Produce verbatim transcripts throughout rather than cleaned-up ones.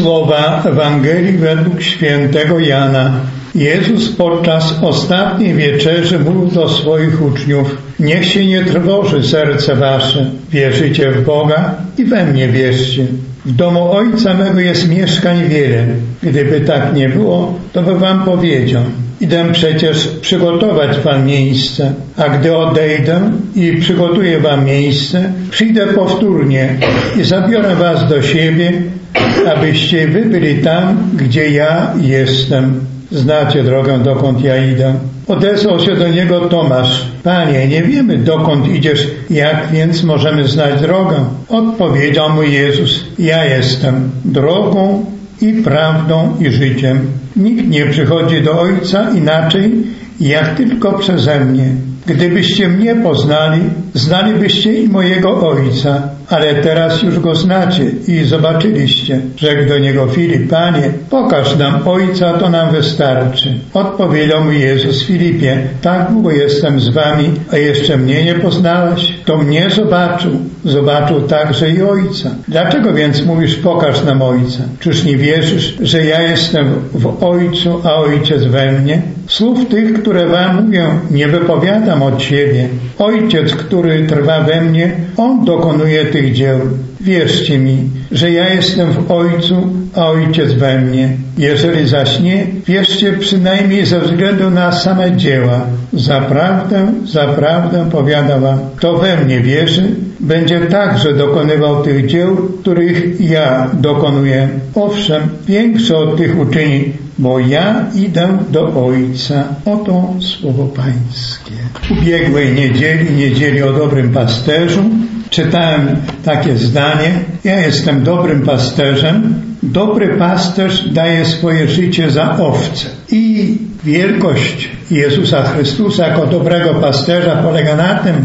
Słowa Ewangelii według świętego Jana. Jezus podczas ostatniej wieczerzy mówił do swoich uczniów: niech się nie trwoży serce wasze, wierzycie w Boga i we mnie wierzcie. W domu Ojca mego jest mieszkań wiele. Gdyby tak nie było, to by wam powiedział: idę przecież przygotować wam miejsce, a gdy odejdę i przygotuję wam miejsce, przyjdę powtórnie i zabiorę was do siebie, abyście wy byli tam, gdzie ja jestem. Znacie drogę, dokąd ja idę. Odezwał się do niego Tomasz: Panie, nie wiemy, dokąd idziesz, jak więc możemy znać drogę? Odpowiedział mu Jezus: ja jestem drogą i prawdą i życiem. Nikt nie przychodzi do Ojca inaczej, jak tylko przeze mnie. Gdybyście mnie poznali, znalibyście i mojego Ojca, ale teraz już Go znacie i zobaczyliście. Rzekł do niego Filip: Panie, pokaż nam Ojca, to nam wystarczy. Odpowiedział mu Jezus: Filipie, tak długo jestem z wami, a jeszcze mnie nie poznałeś? To mnie zobaczył, zobaczył także i Ojca. Dlaczego więc mówisz: pokaż nam Ojca? Czyż nie wierzysz, że ja jestem w Ojcu, a Ojciec we mnie? Słów tych, które wam mówię, nie wypowiadam od siebie. Ojciec, który trwa we mnie, On dokonuje tych dzieł. Wierzcie mi, że ja jestem w Ojcu, a Ojciec we mnie. Jeżeli zaś nie, wierzcie przynajmniej ze względu na same dzieła. Zaprawdę, zaprawdę powiadam wam, kto we mnie wierzy, będzie także dokonywał tych dzieł, których ja dokonuję. Owszem, większe od tych uczyni, bo ja idę do Ojca. Oto słowo Pańskie. Ubiegłej niedzieli, niedzieli o dobrym pasterzu, czytałem takie zdanie: ja jestem dobrym pasterzem. Dobry pasterz daje swoje życie za owce. I wielkość Jezusa Chrystusa jako dobrego pasterza polega na tym,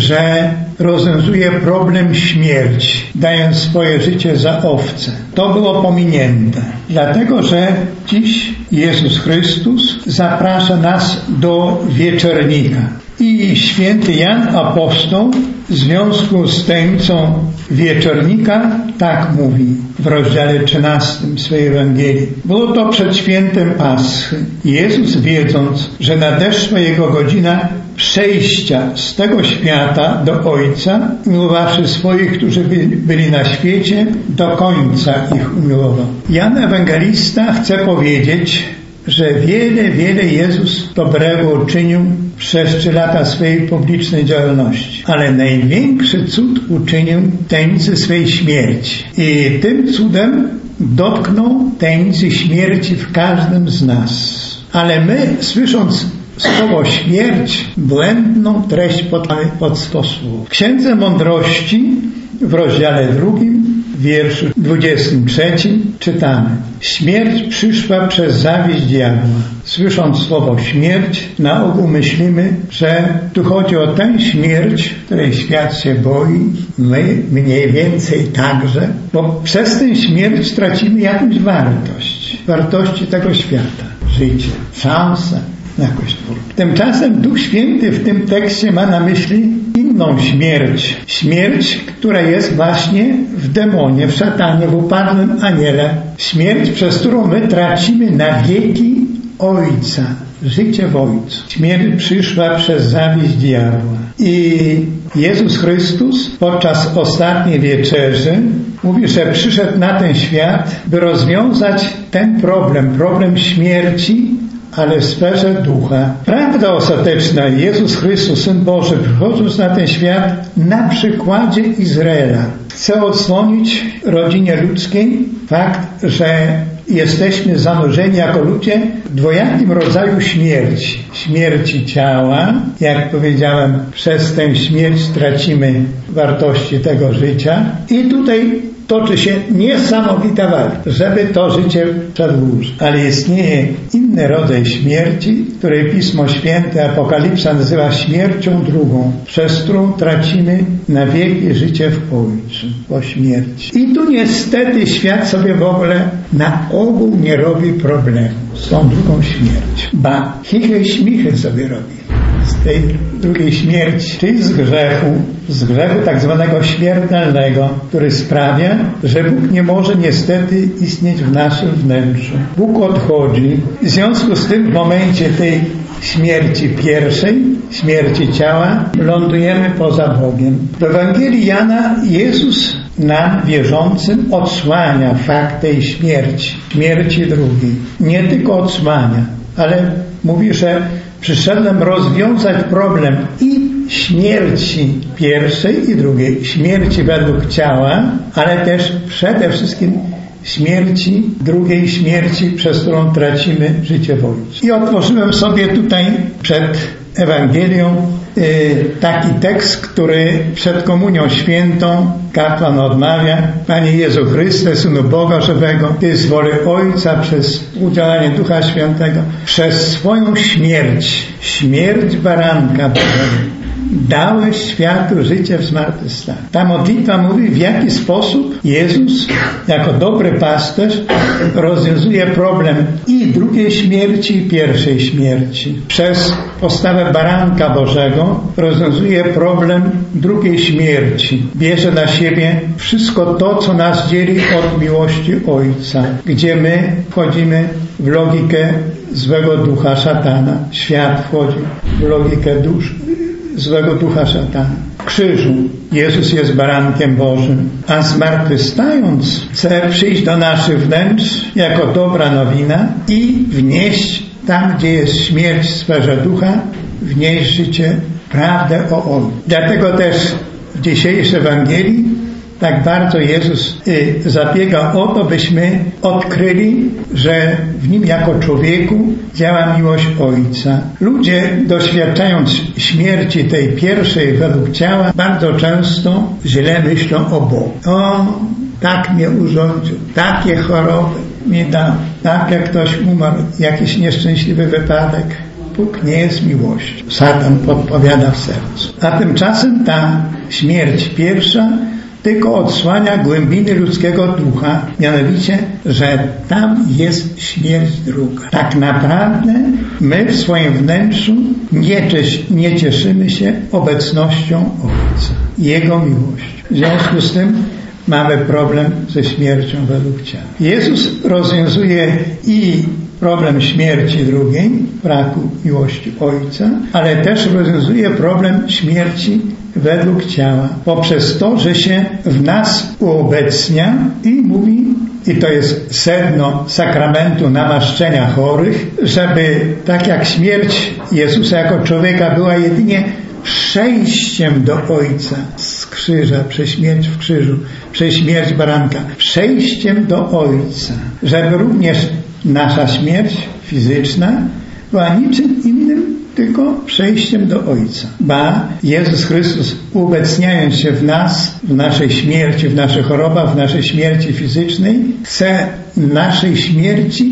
że rozwiązuje problem śmierci, dając swoje życie za owce. To było pominięte, dlatego że dziś Jezus Chrystus zaprasza nas do wieczernika. I święty Jan Apostoł w związku z tajemnicą wieczornika tak mówi w rozdziale trzynastym swojej Ewangelii. Było to przed świętem Paschy. Jezus, wiedząc, że nadeszła Jego godzina przejścia z tego świata do Ojca, miłowawszy swoich, którzy byli na świecie, do końca ich umiłował. Jan Ewangelista chce powiedzieć, że wiele, wiele Jezus dobrego uczynił przez trzy lata swojej publicznej działalności. Ale największy cud uczynił w tajemnicy swej śmierci. I tym cudem dotknął tajemnicy śmierci w każdym z nas. Ale my, słysząc słowo śmierć, błędną treść podamy pod sto słów. W Księdze Mądrości w rozdziale drugim, w wierszu dwudziestym trzecim czytamy: śmierć przyszła przez zawiść diabła. Słysząc słowo śmierć, na ogół myślimy, że tu chodzi o tę śmierć, której świat się boi, my mniej więcej także, bo przez tę śmierć tracimy jakąś wartość, wartości tego świata, życie, szansę na jakąś twórczość. Tymczasem Duch Święty w tym tekście ma na myśli inną śmierć. Śmierć, która jest właśnie w demonie, w szatanie, w upadłym aniele. Śmierć, przez którą my tracimy na wieki Ojca, życie w Ojcu. Śmierć przyszła przez zawiść diabła. I Jezus Chrystus podczas ostatniej wieczerzy mówi, że przyszedł na ten świat, by rozwiązać ten problem, problem śmierci, ale w sferze ducha. Prawda ostateczna: Jezus Chrystus, Syn Boży, przychodząc na ten świat na przykładzie Izraela, chce odsłonić rodzinie ludzkiej fakt, że jesteśmy zanurzeni jako ludzie w dwojakim rodzaju śmierci. Śmierci ciała, jak powiedziałem, przez tę śmierć tracimy wartości tego życia. I tutaj toczy się niesamowita walka, żeby to życie przedłużyć. Ale istnieje inny rodzaj śmierci, której Pismo Święte, Apokalipsa nazywa śmiercią drugą, przez którą tracimy na wieki życie w Ojcu po śmierci. I tu niestety świat sobie w ogóle na ogół nie robi problemu z tą drugą śmiercią. Ba, chichy śmichy sobie robi z tej drugiej śmierci, czyli z grzechu, z grzechu tak zwanego śmiertelnego, który sprawia, że Bóg nie może niestety istnieć w naszym wnętrzu. Bóg odchodzi. W związku z tym w momencie tej śmierci pierwszej, śmierci ciała, lądujemy poza Bogiem. W Ewangelii Jana Jezus nam, wierzącym, odsłania fakt tej śmierci, śmierci drugiej. Nie tylko odsłania, ale mówi, że przyszedłem rozwiązać problem i śmierci pierwszej i drugiej. Śmierci według ciała, ale też przede wszystkim śmierci, drugiej śmierci, przez którą tracimy życie w Ojcu. I otworzyłem sobie tutaj przed Ewangelią yy, taki tekst, który przed Komunią Świętą kapłan odmawia: Panie Jezu Chryste, Synu Boga żywego, Ty z woli Ojca przez udzielanie Ducha Świętego, przez swoją śmierć, śmierć baranka Bożego, dałeś światu życie w zmartwychwstaniu. Ta modlitwa mówi, w jaki sposób Jezus, jako dobry pasterz, rozwiązuje problem i drugiej śmierci, i pierwszej śmierci. Przez postawę baranka Bożego rozwiązuje problem drugiej śmierci. Bierze na siebie wszystko to, co nas dzieli od miłości Ojca, gdzie my wchodzimy w logikę złego ducha szatana. Świat wchodzi w logikę dusz złego ducha szatana. W krzyżu Jezus jest barankiem Bożym, a zmartwychwstając chce przyjść do naszych wnętrz jako dobra nowina i wnieść tam, gdzie jest śmierć w sferze ducha, wnieść życie, prawdę o Ojcu. Dlatego też w dzisiejszej Ewangelii tak bardzo Jezus y, zabiega o to, byśmy odkryli, że w Nim jako człowieku działa miłość Ojca. Ludzie, doświadczając śmierci tej pierwszej według ciała, bardzo często źle myślą o Bogu. O, tak mnie urządził, takie choroby mi dał, tak jak ktoś umarł, jakiś nieszczęśliwy wypadek. Bóg nie jest miłością. Szatan podpowiada w sercu. A tymczasem ta śmierć pierwsza tylko odsłania głębiny ludzkiego ducha, mianowicie, że tam jest śmierć druga. Tak naprawdę my w swoim wnętrzu nie, nie cieszymy się obecnością Ojca, Jego miłością. W związku z tym mamy problem ze śmiercią według ciała. Jezus rozwiązuje i problem śmierci drugiej, braku miłości Ojca, ale też rozwiązuje problem śmierci według ciała, poprzez to, że się w nas uobecnia i mówi, i to jest sedno sakramentu namaszczenia chorych, żeby tak jak śmierć Jezusa jako człowieka była jedynie przejściem do Ojca z krzyża, przez śmierć w krzyżu, przez śmierć baranka, przejściem do Ojca, żeby również nasza śmierć fizyczna była niczym innym, tylko przejściem do Ojca. Ba, Jezus Chrystus, uobecniając się w nas, w naszej śmierci, w naszych chorobach, w naszej śmierci fizycznej, chce naszej śmierci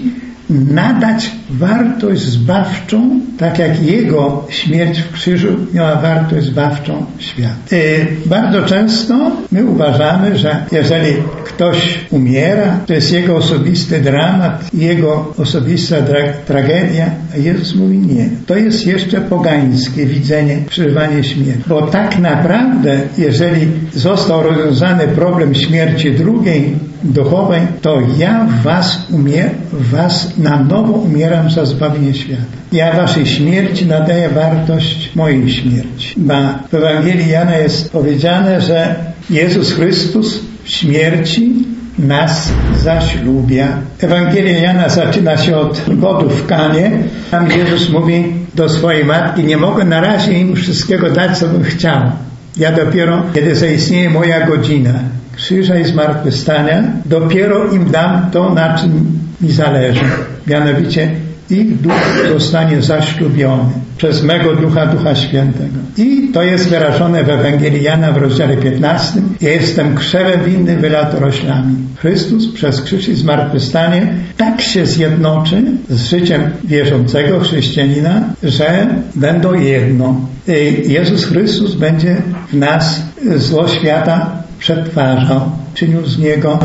nadać wartość zbawczą, tak jak Jego śmierć w krzyżu miała wartość zbawczą świata. Yy, bardzo często my uważamy, że jeżeli ktoś umiera, to jest jego osobisty dramat, jego osobista tra- tragedia, a Jezus mówi nie. To jest jeszcze pogańskie widzenie, przeżywanie śmierci. Bo tak naprawdę, jeżeli został rozwiązany problem śmierci drugiej, duchowej, to ja w was umier, w was na nowo umieram za zbawienie świata. Ja waszej śmierci nadaję wartość mojej śmierci. Ba, w Ewangelii Jana jest powiedziane, że Jezus Chrystus w śmierci nas zaślubia. Ewangelia Jana zaczyna się od godów w Kanie. Tam Jezus mówi do swojej matki: nie mogę na razie im wszystkiego dać, co bym chciał. Ja dopiero, kiedy zaistnieje moja godzina krzyża i zmartwychwstania, dopiero im dam to, na czym mi zależy. Mianowicie ich duch zostanie zaślubiony przez mego ducha, Ducha Świętego. I to jest wyrażone w Ewangelii Jana w rozdziale piętnastym. Ja jestem krzewem winny wylotoroślami. Chrystus przez krzyż i zmartwychwstanie tak się zjednoczy z życiem wierzącego chrześcijanina, że będą jedno. Jezus Chrystus będzie w nas zło świata przetwarzał. czynił z niego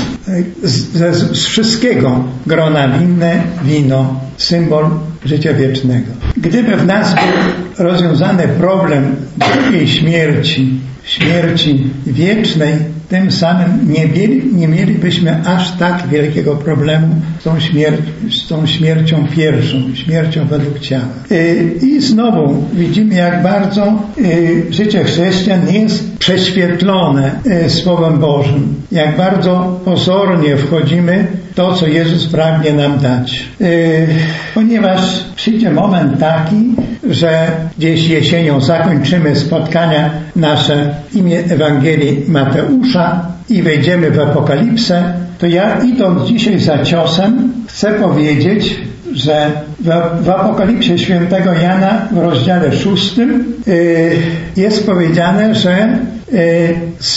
z, z wszystkiego grona winne wino, symbol życia wiecznego. Gdyby w nas był rozwiązany problem drugiej śmierci, śmierci wiecznej, tym samym nie, mieli, nie mielibyśmy aż tak wielkiego problemu z tą, śmier- z tą śmiercią pierwszą, śmiercią według ciała. I znowu widzimy, jak bardzo życie chrześcijan jest prześwietlone Słowem Bożym. Jak bardzo pozornie wchodzimy w to, co Jezus pragnie nam dać. Ponieważ przyjdzie moment taki, że gdzieś jesienią zakończymy spotkania nasze w imię Ewangelii Mateusza i wejdziemy w Apokalipsę, to ja, idąc dzisiaj za ciosem, chcę powiedzieć, że w, w Apokalipsie świętego Jana w rozdziale szóstym y, jest powiedziane, że y,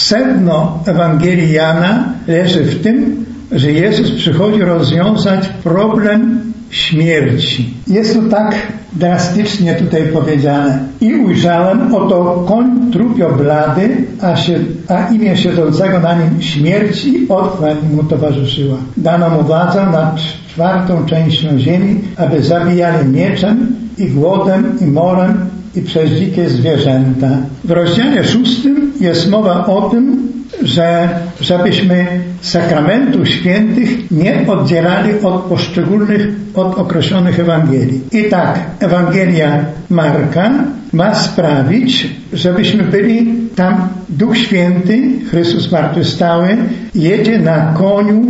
sedno Ewangelii Jana leży w tym, że Jezus przychodzi rozwiązać problem śmierci. Jest to tak drastycznie tutaj powiedziane. I ujrzałem, oto koń trupio blady, a, się, a imię siedzącego na nim śmierć i otchłań mu towarzyszyła. Dano mu władzę nad czwartą częścią ziemi, aby zabijali mieczem i głodem i morem i przez dzikie zwierzęta. W rozdziale szóstym jest mowa o tym, że żebyśmy sakramentów świętych nie oddzielali od poszczególnych, od określonych Ewangelii. I tak, Ewangelia Marka ma sprawić, żebyśmy byli tam, Duch Święty, Chrystus zmartwychwstały, jedzie na koniu,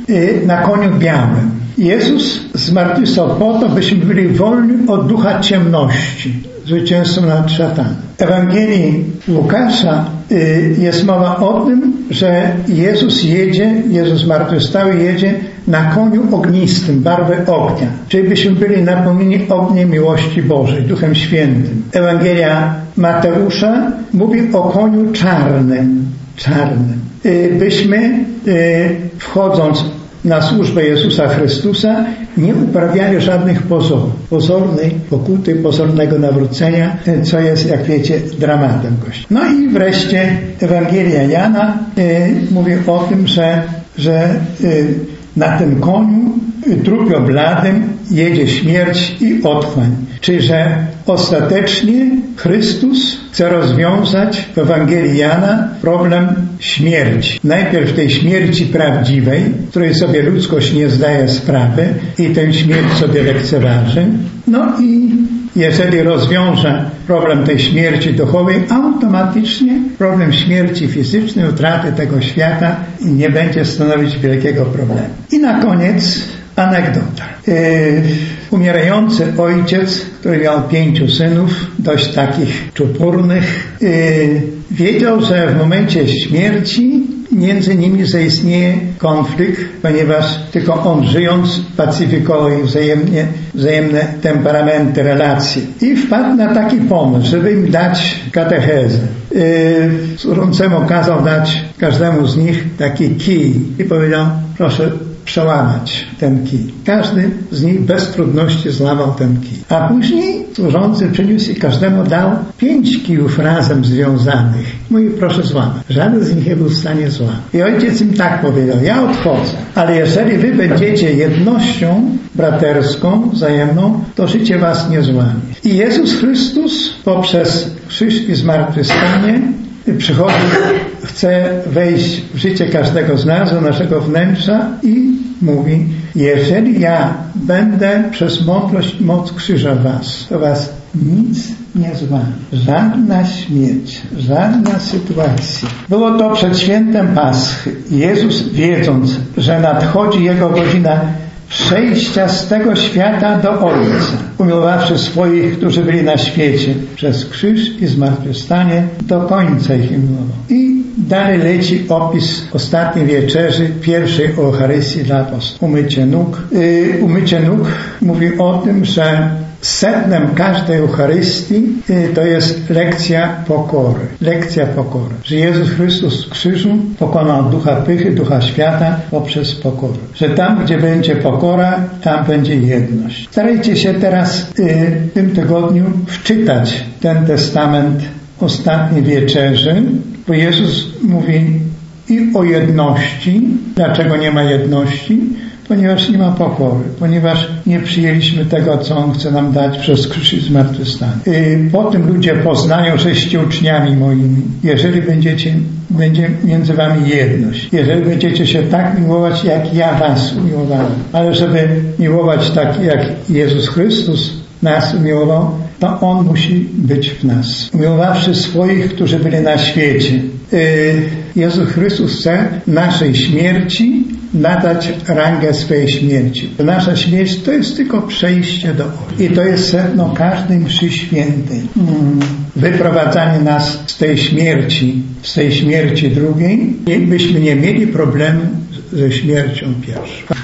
na koniu białym. Jezus zmartwychwstał po to, byśmy byli wolni od ducha ciemności, zwycięstwem nad szatanem. W Ewangelii Łukasza jest mowa o tym, że Jezus jedzie, Jezus zmartwychwstały jedzie na koniu ognistym, barwy ognia. Czyli byśmy byli napełnieni ogniem miłości Bożej, Duchem Świętym. Ewangelia Mateusza mówi o koniu czarnym, czarnym. Byśmy wchodząc na służbę Jezusa Chrystusa nie uprawiali żadnych pozorów. Pozornej pokuty, pozornego nawrócenia, co jest, jak wiecie, dramatem Kościoła. No i wreszcie Ewangelia Jana y, mówi o tym, że, że y, na tym koniu y, trupio bladym jedzie śmierć i otchłań. Czyli, że ostatecznie Chrystus chce rozwiązać w Ewangelii Jana problem śmierci. Najpierw tej śmierci prawdziwej, której sobie ludzkość nie zdaje sprawy i tę śmierć sobie lekceważy. No i jeżeli rozwiąże problem tej śmierci duchowej, automatycznie problem śmierci fizycznej, utraty tego świata nie będzie stanowić wielkiego problemu. I na koniec anegdota. Yy, umierający ojciec, który miał pięciu synów, dość takich czupurnych, yy, wiedział, że w momencie śmierci między nimi zaistnieje konflikt, ponieważ tylko on żyjąc pacyfikował ich wzajemnie, wzajemne temperamenty, relacje. I wpadł na taki pomysł, żeby im dać katechezę. Yy, służącemu kazał dać każdemu z nich taki kij i powiedział, proszę przełamać ten kij. Każdy z nich bez trudności złamał ten kij. A później służący przyniósł i każdemu dał pięć kijów razem związanych. Mówi, proszę złamać. Żaden z nich nie był w stanie złamać. I ojciec im tak powiedział, ja odchodzę, ale jeżeli wy będziecie jednością braterską, wzajemną, to życie was nie złamie. I Jezus Chrystus poprzez krzyż i zmartwychwstanie przychodzi, chce wejść w życie każdego z nas, do naszego wnętrza i mówi, jeżeli ja będę przez mądrość, moc krzyża was, to was nic nie złamie. Żadna śmierć, żadna sytuacja. Było to przed świętem Paschy. Jezus, wiedząc, że nadchodzi Jego godzina przejścia z tego świata do Ojca, umiłowawszy swoich, którzy byli na świecie, przez krzyż i zmartwychwstanie, do końca ich umiłował. I dalej leci opis ostatniej wieczerzy, pierwszej Eucharystii dla apostolów. Umycie nóg. Yy, umycie nóg mówi o tym, że sednem każdej Eucharystii yy, to jest lekcja pokory. Lekcja pokory. Że Jezus Chrystus z krzyżu pokonał ducha pychy, ducha świata poprzez pokorę. Że tam, gdzie będzie pokora, tam będzie jedność. Starajcie się teraz yy, w tym tygodniu wczytać ten testament ostatniej wieczerzy, bo Jezus mówi i o jedności. Dlaczego nie ma jedności? Ponieważ nie ma pokory, ponieważ nie przyjęliśmy tego, co On chce nam dać przez krzyż i zmartwychwstanie. Po tym ludzie poznają, żeście uczniami moimi, jeżeli będziecie, będzie między wami jedność. Jeżeli będziecie się tak miłować, jak ja was umiłowałem. Ale żeby miłować tak, jak Jezus Chrystus nas umiłował, to On musi być w nas. Umiłowawszy swoich, którzy byli na świecie. Jezus Chrystus chce naszej śmierci nadać rangę swojej śmierci. Nasza śmierć to jest tylko przejście do Ojca. I to jest sedno każdej mszy świętej. Wyprowadzanie nas z tej śmierci, z tej śmierci drugiej, byśmy nie mieli problemu ze śmiercią pierwszą.